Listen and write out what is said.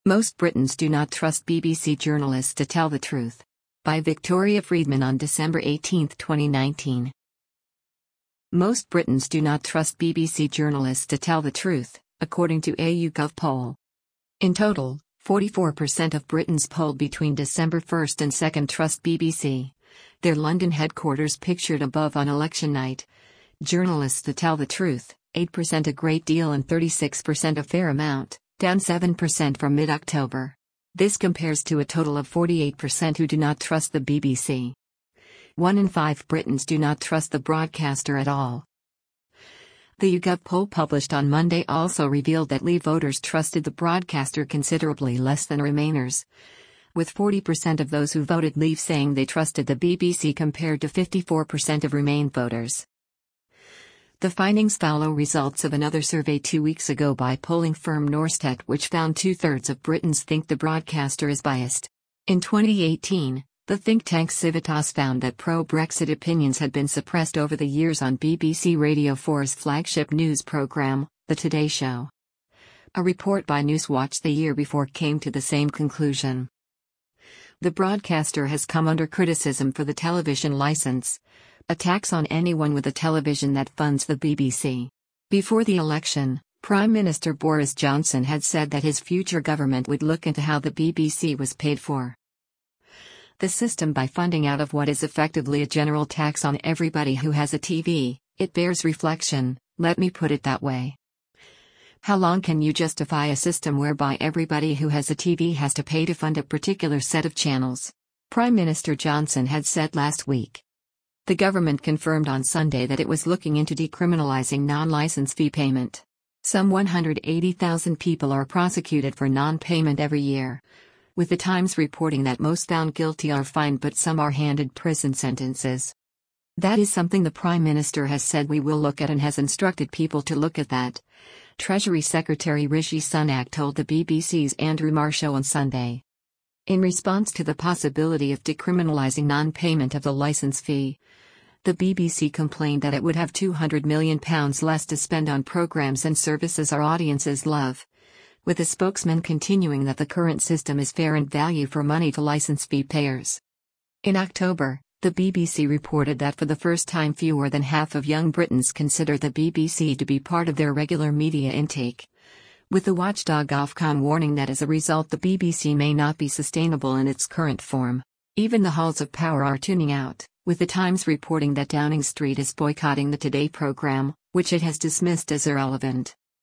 Most Britons do not trust BBC journalists to tell the truth. By Victoria Friedman on December 18, 2019. Most Britons do not trust BBC journalists to tell the truth, according to a YouGov poll. In total, 44% of Britons polled between December 1 and 2 trust BBC. Their London headquarters pictured above on election night. Journalists to tell the truth, 8% a great deal and 36% a fair amount, down 7% from mid-October. This compares to a total of 48% who do not trust the BBC. 1 in 5 Britons do not trust the broadcaster at all. The YouGov poll published on Monday also revealed that Leave voters trusted the broadcaster considerably less than Remainers, with 40% of those who voted Leave saying they trusted the BBC compared to 54% of Remain voters. The findings follow results of another survey 2 weeks ago by polling firm Norstedts, which found 2/3 of Britons think the broadcaster is biased. In 2018, the think tank Civitas found that pro-Brexit opinions had been suppressed over the years on BBC Radio 4's flagship news programme, The Today Show. A report by Newswatch the year before came to the same conclusion. The broadcaster has come under criticism for the television licence, a tax on anyone with a television that funds the BBC. Before the election, Prime Minister Boris Johnson had said that his future government would look into how the BBC was paid for. The system by funding out of what is effectively a general tax on everybody who has a TV, it bears reflection, let me put it that way. How long can you justify a system whereby everybody who has a TV has to pay to fund a particular set of channels? Prime Minister Johnson had said last week. The government confirmed on Sunday that it was looking into decriminalizing non-license fee payment. Some 180,000 people are prosecuted for non-payment every year, with the Times reporting that most found guilty are fined but some are handed prison sentences. That is something the Prime Minister has said we will look at and has instructed people to look at that, Treasury Secretary Rishi Sunak told the BBC's Andrew Marr show on Sunday. In response to the possibility of decriminalising non-payment of the licence fee, the BBC complained that it would have £200 million less to spend on programmes and services our audiences love, with a spokesman continuing that the current system is fair and value for money to licence fee payers. In October, the BBC reported that for the first time fewer than half of young Britons consider the BBC to be part of their regular media intake, with the watchdog Ofcom warning that as a result the BBC may not be sustainable in its current form. Even the halls of power are tuning out, with the Times reporting that Downing Street is boycotting the Today programme, which it has dismissed as irrelevant.